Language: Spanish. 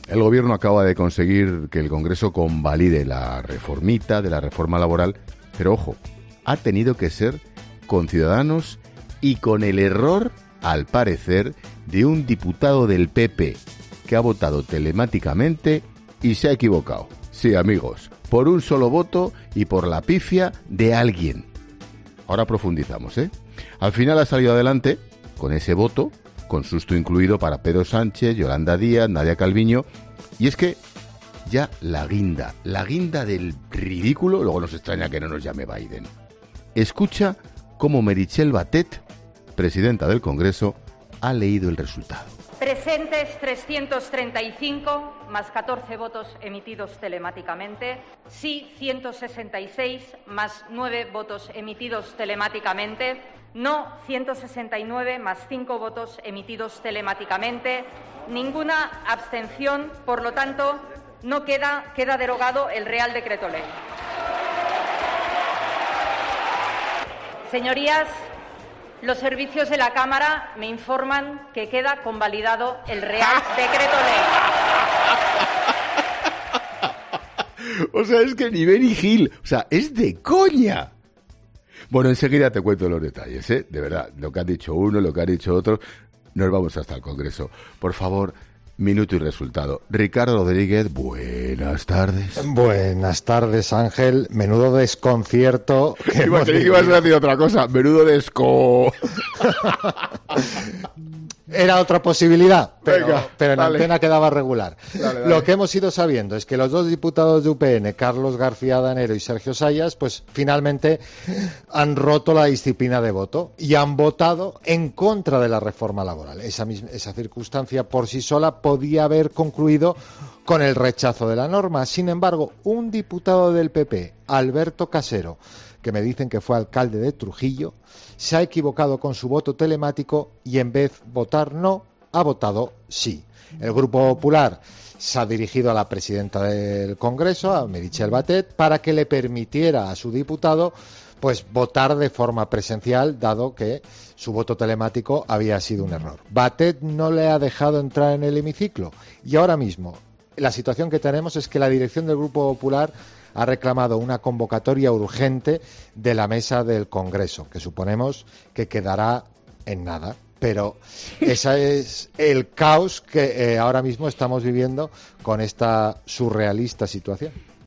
El gobierno acaba de conseguir que el Congreso convalide la reformita de la reforma laboral, pero ojo, ha tenido que ser con Ciudadanos y con el error, al parecer, de un diputado del PP que ha votado telemáticamente y se ha equivocado. Sí, amigos, por un solo voto y por la pifia de alguien. Ahora profundizamos, ¿eh? Al final ha salido adelante con ese voto, con susto incluido para Pedro Sánchez, Yolanda Díaz, Nadia Calviño, y es que ya la guinda del ridículo, luego nos extraña que no nos llame Biden. Escucha cómo Meritxell Batet, presidenta del Congreso, ha leído el resultado. Presentes 335, más 14 votos emitidos telemáticamente. Sí, 166, más 9 votos emitidos telemáticamente. No, 169, más 5 votos emitidos telemáticamente. Ninguna abstención, por lo tanto, no queda derogado el Real Decreto Ley. Señorías, los servicios de la Cámara me informan que queda convalidado el Real Decreto Ley. O sea, es que ni Benny Hill, o sea, es de coña. Bueno, enseguida te cuento los detalles, ¿eh? De verdad, lo que han dicho uno, lo que han dicho otro. Nos vamos hasta el Congreso. Por favor, minuto y resultado. Ricardo Rodríguez, buenas tardes. Buenas tardes, Ángel. Menudo desconcierto. Creí que ibas a decir otra cosa. Menudo Era otra posibilidad, pero en dale. antena quedaba regular. Dale. Lo que hemos ido sabiendo es que los dos diputados de UPN, Carlos García Danero y Sergio Sayas, pues finalmente han roto la disciplina de voto y han votado en contra de la reforma laboral. Esa circunstancia por sí sola podía haber concluido con el rechazo de la norma. Sin embargo, un diputado del PP, Alberto Casero, que me dicen que fue alcalde de Trujillo, se ha equivocado con su voto telemático y en vez de votar no, ha votado sí. El Grupo Popular se ha dirigido a la presidenta del Congreso, a Meritxell Batet, para que le permitiera a su diputado pues votar de forma presencial, dado que su voto telemático había sido un error. Batet no le ha dejado entrar en el hemiciclo y ahora mismo la situación que tenemos es que la dirección del Grupo Popular ha reclamado una convocatoria urgente de la mesa del Congreso, que suponemos que quedará en nada. Pero ese es el caos que ahora mismo estamos viviendo con esta surrealista situación.